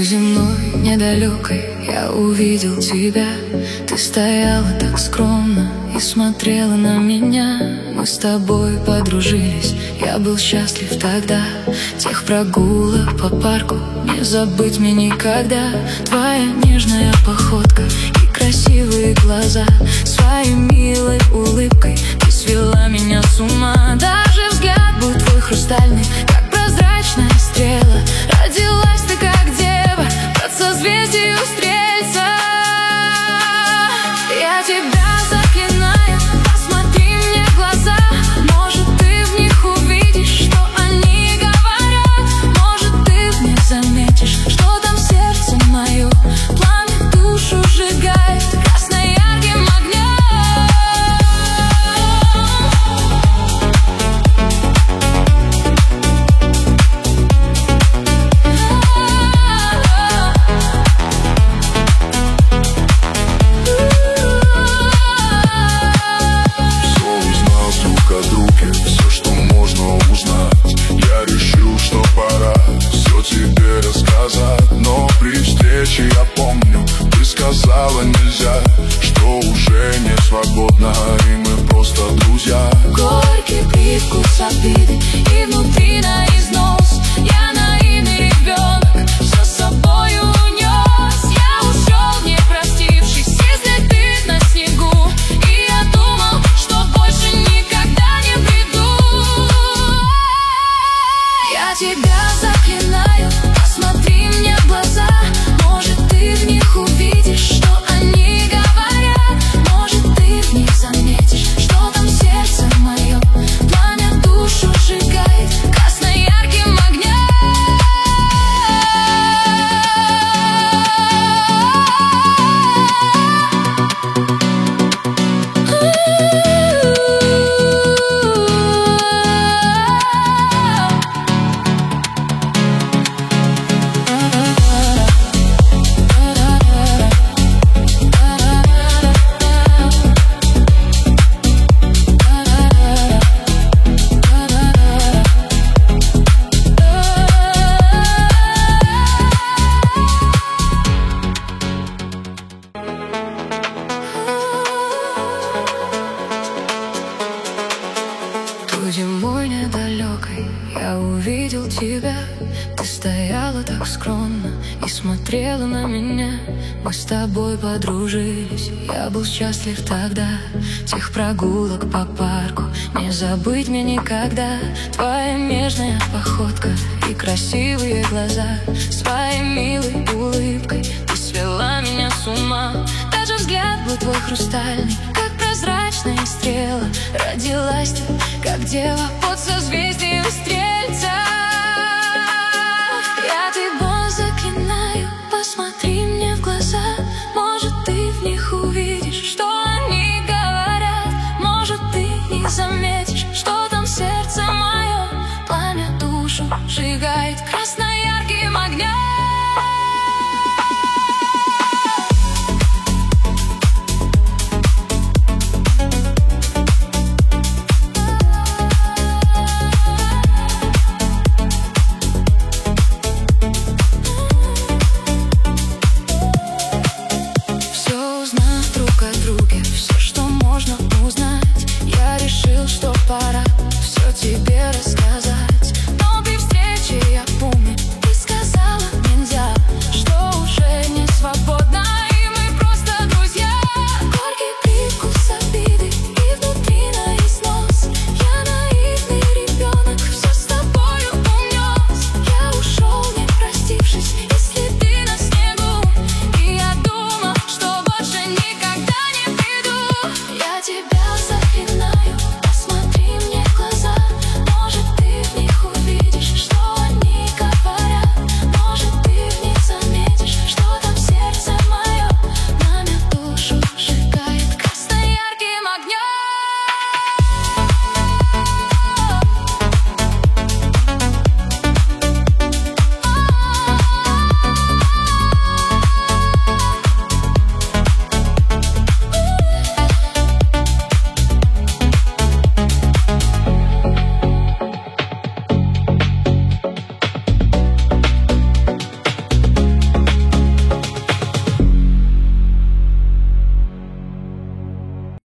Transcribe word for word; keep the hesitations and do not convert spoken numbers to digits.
Той земной недалекой я увидел тебя. Ты стояла так скромно и смотрела на меня. Мы с тобой подружились, я был счастлив тогда. Тех прогулок по парку не забыть мне никогда. Твоя нежная походка и красивые глаза, своей милой улыбкой ты свела меня с ума. Даже взгляд был твой хрустальный, как прозрачная стрела. Родилась ты как дева под созвездию Стрельца. Я тебя заклинаю, посмотри мне в глаза. Может, ты в них увидишь, что они говорят. Может, ты в них заметишь, что там сердце мое пламя душу сжигает красно-ярким огнем. Все, что можно узнать, я решил, что пора все тебе рассказать. Но при встрече я помню, ты сказала нельзя, что уже не свободна, и мы просто друзья. Горький привкус обиды и внутри на износ. Я наивный ребенок, все с собой унес. Я ушел, не простившись, и следы на снегу. И я думал, что больше никогда не приду. Я тебя заклинаю, посмотри мне в глаза. Может, ты в них увидишь, что они говорят. Может, ты в них заметишь, что там сердце мое пламя душу сжигает красно-ярким огнем. Той зимой недалекой я увидел тебя. Ты стояла так скромно и смотрела на меня. Мы с тобой подружились, я был счастлив тогда. Тех прогулок по парку не забыть мне никогда. Твоя нежная походка и красивые глаза, своей милой улыбкой ты свела меня с ума. Даже взгляд был твой хрустальный, как прозрачная стрела. Родилась ты как дева под созвездием Стрельца.